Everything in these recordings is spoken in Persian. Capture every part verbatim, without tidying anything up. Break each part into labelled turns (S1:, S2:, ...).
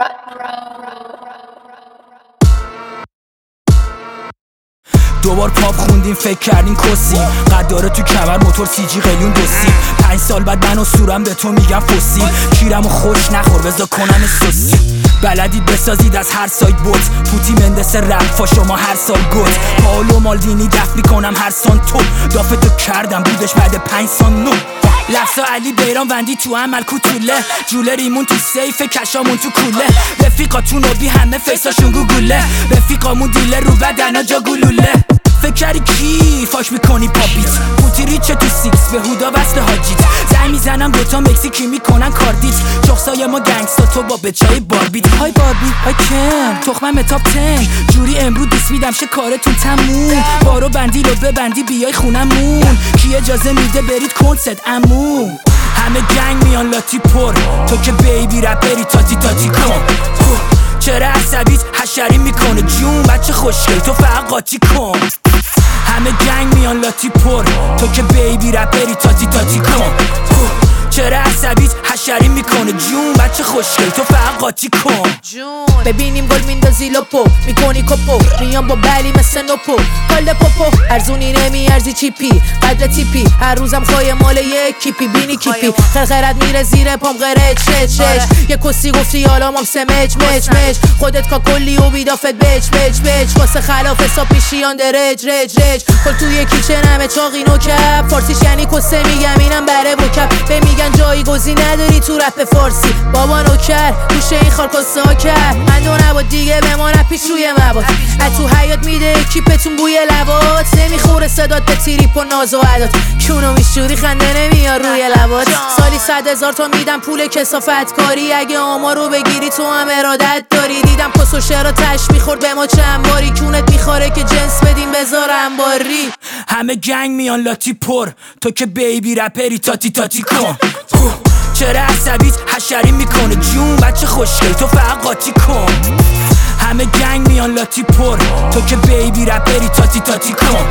S1: دوبار پاپ خوندیم فکر کردیم کسیم قد داره تو کمر موتور سی جی قلیون دوسیم پنج سال بعد من و سورم به تو میگم فسیل کیرمو خوش نخور بذار کنم سوسی بلدید بسازید از هر سایت بوت پوتی مندس رفا شما هر سال گوت پاولو مالدینی دفت میکنم هر سان تو دافتو کردم بودش بعد پنج سان نو لفظا علی بیران وندی تو عمل کوتوله جوله ریمون تو سیف کشامون تو کوله رفیقاتون رو بی همه فیساشون گوگوله رفیقامون دیله رو بدنا جا گلوله فکر کردی کی فاش میکنی پاپیت پوتی ریچه تو سیکس به هودا وصل حاجیت زنگ میزنم دوتا مکزیکی میکنن کاردیت چخسای ما گنگستا تو با بچهای باربیت های باربی های کم تخمم تاپ تن جوری امرو دیس میدم شه کارتون تموم بارو بندی رو ببندی بیای خونمون کی اجازه میده برید کنسرت عمو همه گنگ میان لاتی پر تو که بیبی رپری تاتی تاتی کن چرا عصبیت حشری میکنه جون بچه خوشگل تو فقط قاطی کن همه گنگ میان لاتی پر تو که بیبی رپری تاتی تاتی کن چرا عصبیت حشری میکنه جون بچه خوشگل تو فقط قاطی کن
S2: جون ببینیم گل میندازی لپو میکنی کپو میام با بلی مثل نوپو کال پوپو ارزونی نمیارزی چیپی قدر تیپی هر روزم خواهی مال یک کیپی بینی کیپی خرخرت میره زیر پام غره چه چش یه کسی گفتی حالا مام سه مچ مچ مچ خودت کا کلی و بیدافت بچ بچ بچ واسه خلاف حساب پیشیان درج رج رج کل توی کیچن همه چاقی نوکب فارسیش یعنی کسه میگم اینم بره وکب به میگن جایی گزی نداری تو رپ فارسی بابا نوکر گوشه این خار کسه ها کرد من دو نباد دیگه به ما نپیش روی مواد از تو حیات میده کیپتون بوی لبات نمیخوره صدات به تریپ و ناز و عدات کونو میشوری خنده نمیاد روی لبات سالی صد هزار تا میدم پول کسافت کاری اگه آما رو بگیری تو هم ارادت داری دیدم پس و شرا تش میخورد به ما چند باری کونت میخوره که جنس بدیم بذار انباری
S1: همه گنگ میان لاتی پر تو که بیبی رپری تاتی تاتی کن چرا عصبیت حشری میکنه جون بچه خوشگل تو فقط قاطی کن همه گنگ میان لاتی پر تو که بیبی رپری تاتی تاتی کن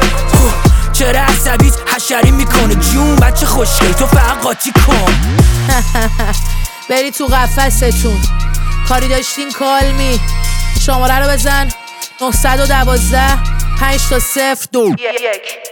S1: چرا عصبیت حشری میکنه جون بچه خوشگل تو فقط قاطی کن
S2: بری تو قفستون کاری داشتین کالمی شماره رو بزن نه یک دو پنج تا صفر دو یک